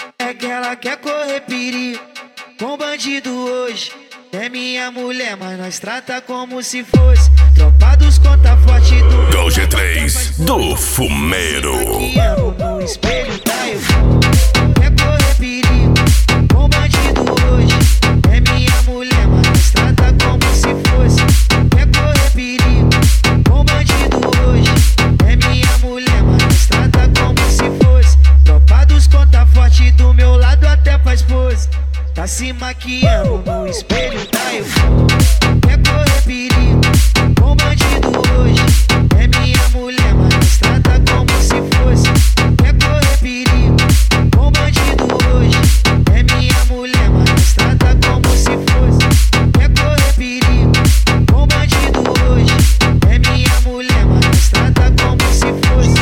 É que ela quer correr perigo com bandido hoje. É minha mulher, mas nós trata como se fosse tropa dos conta forte do Gol G3 do Fumeiro. No espelho tá eu. Quer correr perigo com bandido hoje. É minha mulher, mas nós trata como se fosse. Quer correr perigo com bandido hoje. É minha mulher, mas nós trata como se fosse tropa dos conta forte do meu lado até faz pose. Tá se maquiando no espelho, tá eu. Quer correr perigo com bandido hoje. É minha mulher, mas nós trata como se fosse. Quer correr perigo com bandido hoje. É minha mulher, mas nós trata como se fosse. Quer correr perigo com bandido hoje. É minha mulher, mas nós trata como se fosse.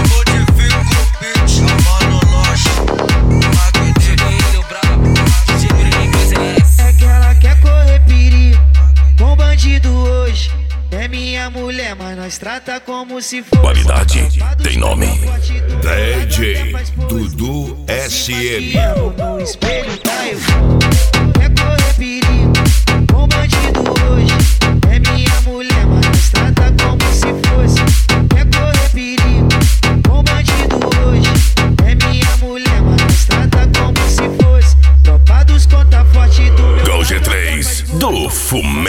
É que ela quer correr perigo com bandido hoje. É minha mulher, mas nós trata como se fosse. Qualidade tem nome. DJ Dudu SM. No espelho tá eu. Quer correr perigo com bandido hoje. É minha mulher, mas nós trata como se fosse. Quer correr perigo com bandido hoje. É minha mulher, mas nós trata como se fosse tropa dos conta forte do meu Gol lado. G3 do Fumeiro.